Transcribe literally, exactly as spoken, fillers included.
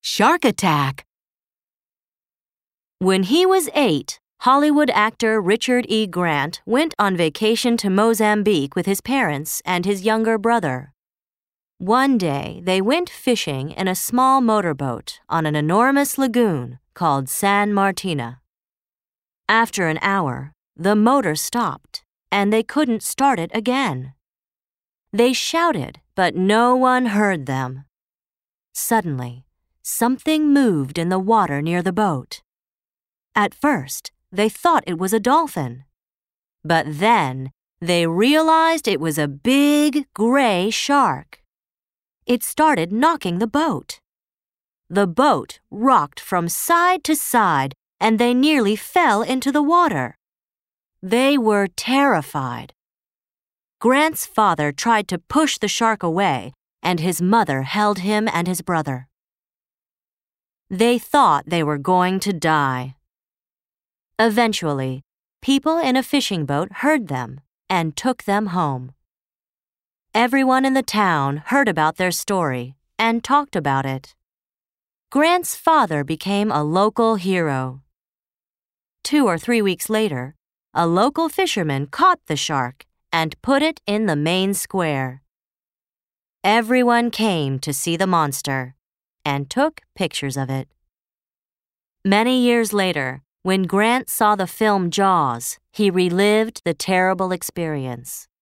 Shark attack! When he was eight, Hollywood actor Richard E. Grant went on vacation to Mozambique with his parents and his younger brother. One day, they went fishing in a small motorboat on an enormous lagoon called San Martina. After an hour, the motor stopped, and they couldn't start it again. They shouted, but no one heard them. Suddenly, something moved in the water near the boat. At first, they thought it was a dolphin. But then, they realized it was a big gray shark. It started knocking the boat. The boat rocked from side to side, and they nearly fell into the water. They were terrified. Grant's father tried to push the shark away, and his mother held him and his brother. They thought they were going to die. Eventually, people in a fishing boat heard them and took them home. Everyone in the town heard about their story and talked about it. Grant's father became a local hero. Two or three weeks later, a local fisherman caught the shark and put it in the main square. Everyone came to see the monster and took pictures of it. Many years later, when Grant saw the film Jaws, he relived the terrible experience.